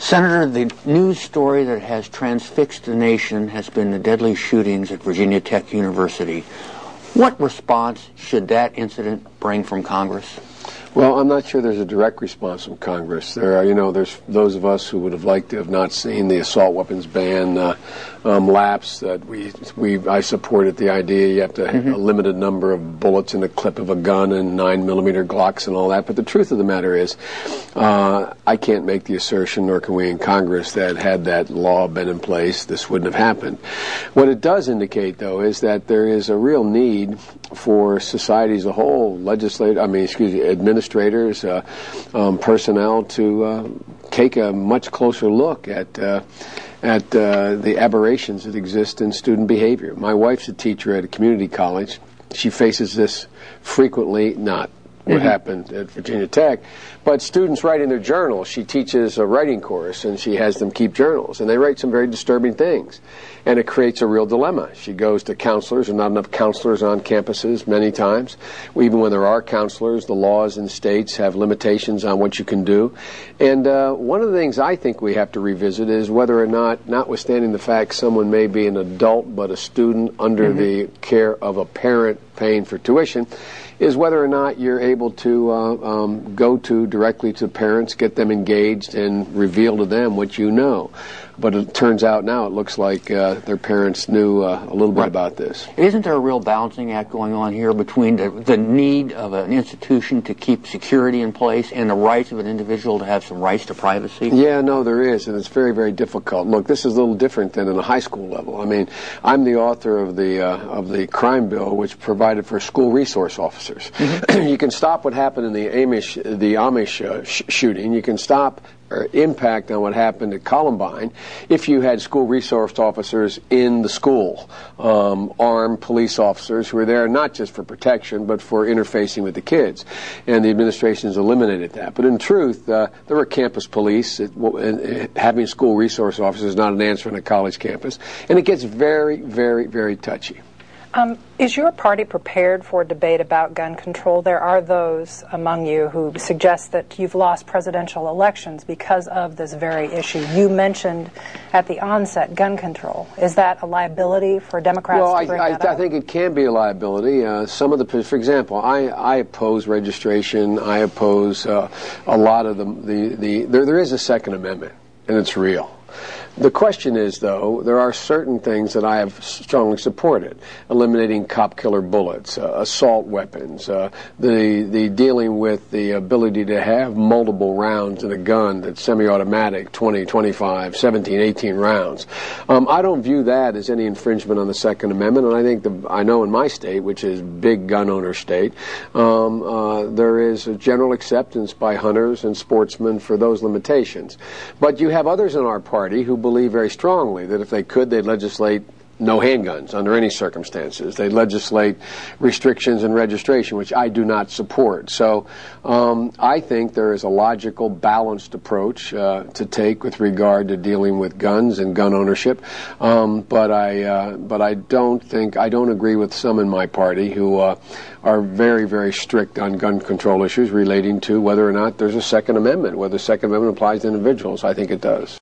Senator, the news story that has transfixed the nation has been the deadly shootings at Virginia Tech University. What response should that incident bring from Congress? Well, I'm not sure there's a direct response from Congress. There are, there's those of us who would have liked to have not seen the assault weapons ban lapse. That I supported the idea you have to have a limited number of bullets in the clip of a gun and 9mm Glocks and all that. But the truth of the matter is, I can't make the assertion, nor can we in Congress, that had that law been in place, this wouldn't have happened. What it does indicate, though, is that there is a real need for society as a whole, administrators, personnel, to take a much closer look at the aberrations that exist in student behavior. My wife's a teacher at a community college. She faces this frequently, not what happened at Virginia Tech, but students writing their journals. She teaches a writing course, and she has them keep journals, and they write some very disturbing things, and it creates a real dilemma. She goes to counselors. There are not enough counselors on campuses many times. Even when there are counselors, the laws in states have limitations on what you can do, and one of the things I think we have to revisit is whether or not, notwithstanding the fact someone may be an adult but a student under the care of a parent paying for tuition, is whether or not you're able to go directly to parents, get them engaged, and reveal to them what you know. But it turns out now it looks like their parents knew a little bit about this. Isn't there a real balancing act going on here between the need of an institution to keep security in place and the rights of an individual to have some rights to privacy? Yeah, no, there is, and it's very, very difficult. Look, this is a little different than in a high school level. I mean, I'm the author of the crime bill, which provided for school resource officers. You can stop what happened in the Amish shooting. You can stop or impact on what happened at Columbine if you had school resource officers in the school, armed police officers who were there not just for protection but for interfacing with the kids. And the administration has eliminated that. But in truth, there were campus police. Having school resource officers is not an answer on a college campus. And it gets very, very, very touchy. Is your party prepared for a debate about gun control? There are those among you who suggest that you've lost presidential elections because of this very issue. You mentioned at the onset gun control. Is that a liability for Democrats to bring that up? I think it can be a liability. For example, I oppose registration. I oppose a lot of there is a Second Amendment, and it's real. The question is, though, there are certain things that I have strongly supported. Eliminating cop killer bullets, assault weapons, the dealing with the ability to have multiple rounds in a gun that's semi-automatic, 20, 25, 17, 18 rounds. I don't view that as any infringement on the Second Amendment, and I think I know in my state, which is big gun owner state, there is a general acceptance by hunters and sportsmen for those limitations. But you have others in our party who believe very strongly that if they could, they'd legislate no handguns under any circumstances. They'd legislate restrictions in registration, which I do not support. So I think there is a logical, balanced approach to take with regard to dealing with guns and gun ownership. But I don't agree with some in my party who are very, very strict on gun control issues relating to whether or not there's a Second Amendment, whether the Second Amendment applies to individuals. I think it does.